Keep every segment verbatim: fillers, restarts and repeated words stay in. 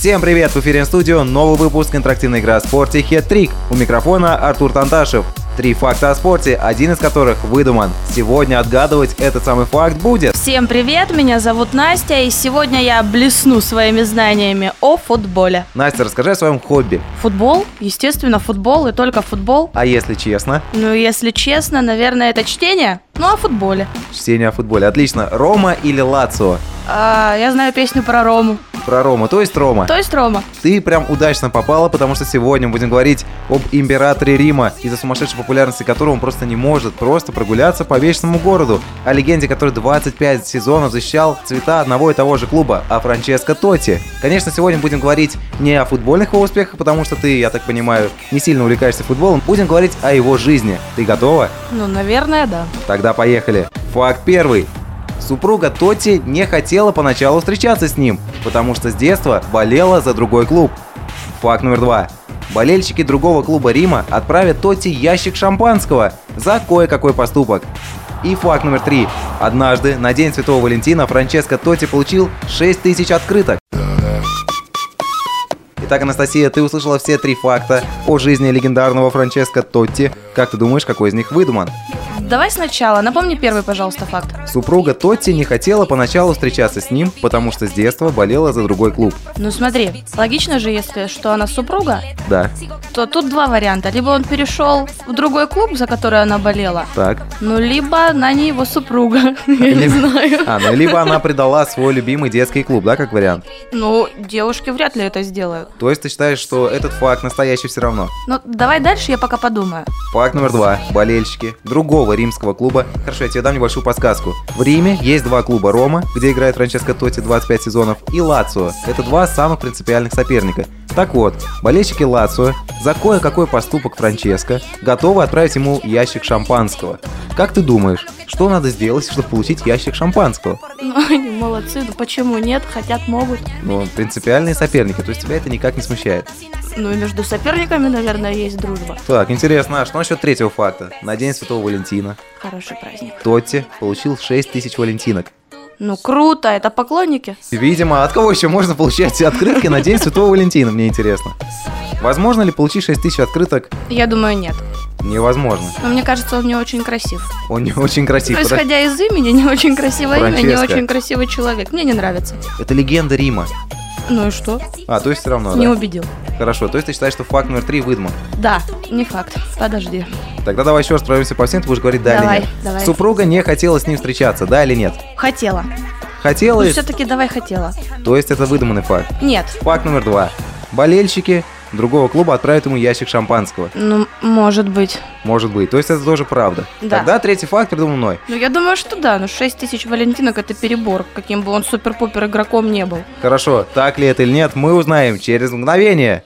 Всем привет! В эфире студио новый выпуск интерактивной игры о спорте Хет-трик. У микрофона Артур Танташев. Три факта о спорте, один из которых выдуман. Сегодня отгадывать этот самый факт будет. Всем привет, меня зовут Настя, и сегодня я блесну своими знаниями о футболе. Настя, расскажи о своем хобби. Футбол? Естественно, футбол и только футбол. А если честно? Ну, если честно, наверное, это чтение. Ну, о футболе. Чтение о футболе. Отлично. Рома или Лацио? А, я знаю песню про Рому. Про Рому, то есть Рома. То есть Рома. Ты прям удачно попала, потому что сегодня мы будем говорить об императоре Рима, из-за сумасшедшей популярности которого он просто не может просто прогуляться по вечному городу. О легенде, который двадцать пять сезонов защищал цвета одного и того же клуба, о Франческо Тотти. Конечно, сегодня будем говорить не о футбольных его успехах, потому что ты, я так понимаю, не сильно увлекаешься футболом. Будем говорить о его жизни. Ты готова? Ну, наверное, да. Тогда поехали. Факт первый. Супруга Тотти не хотела поначалу встречаться с ним, потому что с детства болела за другой клуб. Факт номер два. Болельщики другого клуба Рима отправят Тотти ящик шампанского за кое-какой поступок. И факт номер три. Однажды, на День Святого Валентина, Франческо Тотти получил шесть тысяч открыток. Итак, Анастасия, ты услышала все три факта о жизни легендарного Франческо Тотти. Как ты думаешь, какой из них выдуман? Давай сначала. Напомни первый, пожалуйста, факт. Супруга Тотти не хотела поначалу встречаться с ним, потому что с детства болела за другой клуб. Ну смотри, логично же, если что она супруга, Да. то тут два варианта. Либо он перешел в другой клуб, за который она болела, Так. ну либо она не его супруга, я не знаю. А, ну либо она предала свой любимый детский клуб, да, как вариант? Ну, девушки вряд ли это сделают. То есть ты считаешь, что этот факт настоящий все равно? Ну, давай дальше, я пока подумаю. Факт номер два. Болельщики другого римского клуба. Хорошо, я тебе дам небольшую подсказку. В Риме есть два клуба: Рома, где играет Франческо Тотти двадцать пять сезонов, и Лацио. Это два самых принципиальных соперника. Так вот, болельщики Лацио за кое-какой поступок Франческо готовы отправить ему ящик шампанского. Как ты думаешь, что надо сделать, чтобы получить ящик шампанского? Ну, они молодцы, ну почему нет? Хотят, могут. Ну, принципиальные соперники, то есть тебя это никак не смущает. Ну и между соперниками, наверное, есть дружба. Так, интересно, а что насчет третьего факта? На День Святого Валентина Хороший праздник. Тотти получил шесть тысяч валентинок. Ну круто, это поклонники. Видимо, от кого еще можно получать открытки на День Святого Валентина, мне интересно. Возможно ли получить шесть тысяч открыток? Я думаю, нет. Невозможно. Но мне кажется, он не очень красив. Он не очень красив. То, исходя из имени, не очень красивое имя, не Франческо. очень красивый человек. Мне не нравится. Это легенда Рима. Ну и что? А, то есть все равно, Не да? убедил. Хорошо, то есть ты считаешь, что факт номер три выдуман? Да, не факт. Подожди. Тогда давай еще раз пройдемся по всем, ты будешь говорить да Давай, или нет. давай. Супруга не хотела с ним встречаться, да или нет? Хотела. Хотела, Ну и- все-таки давай хотела. то есть это выдуманный факт. Нет. Факт номер два. Болельщики другого клуба отправят ему ящик шампанского. Ну, может быть. Может быть. То есть это тоже правда. Да. Тогда третий факт придуман мной. Ну, я думаю, что да. Ну, шесть тысяч валентинок – это перебор, каким бы он супер-пупер игроком не был. Хорошо, так ли это или нет, мы узнаем через мгновение.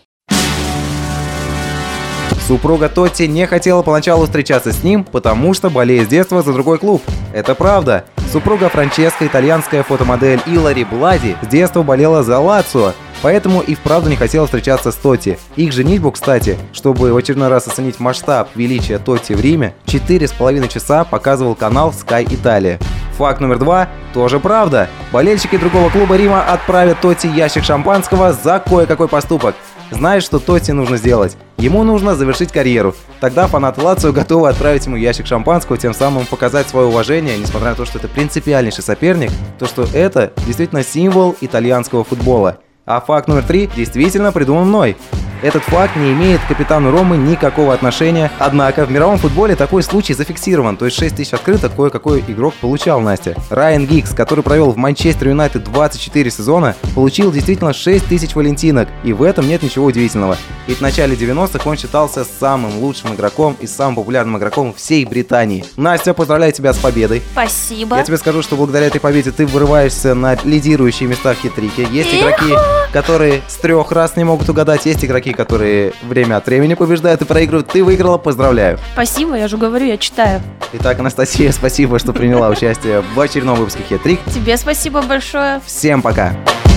Супруга Тотти не хотела поначалу встречаться с ним, потому что болеет с детства за другой клуб. Это правда. Супруга Франческо, итальянская фотомодель Илари Блади, с детства болела за Лацио, поэтому и вправду не хотела встречаться с Тотти. Их женитьбу, кстати, чтобы в очередной раз оценить масштаб величия Тотти в Риме, четыре с половиной часа показывал канал Sky Italia. Факт номер два тоже правда. Болельщики другого клуба Рима отправят Тотти ящик шампанского за кое-какой поступок. Знаешь, что Тотти нужно сделать? Ему нужно завершить карьеру. Тогда фанаты Лацио готовы отправить ему ящик шампанского, тем самым показать свое уважение, несмотря на то, что это принципиальнейший соперник, то, что это действительно символ итальянского футбола. А факт номер три действительно придуман мной. Этот факт не имеет к капитану Ромы никакого отношения, однако в мировом футболе такой случай зафиксирован, то есть шесть тысяч открыток кое-какой игрок получал, Настя. Райан Гиггс, который провел в Манчестер Юнайтед двадцать четыре сезона, получил действительно шесть тысяч валентинок, и в этом нет ничего удивительного. Ведь в начале девяностых он считался самым лучшим игроком и самым популярным игроком всей Британии. Настя, поздравляю тебя с победой. Спасибо. Я тебе скажу, что благодаря этой победе ты вырываешься на лидирующие места в хит-трике. Есть Ихо! игроки, которые с трех раз не могут угадать, есть игроки, которые время от времени побеждают и проигрывают. Ты выиграла, поздравляю. Спасибо, я же говорю, я читаю. Итак, Анастасия, спасибо, что приняла участие в очередном выпуске Хет-трик. Тебе спасибо большое. Всем пока.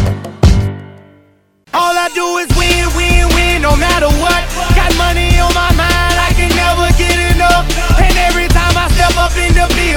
All I do is win, win, win, no matter what. Got money on my mind, I can never get enough. And every time I step up in the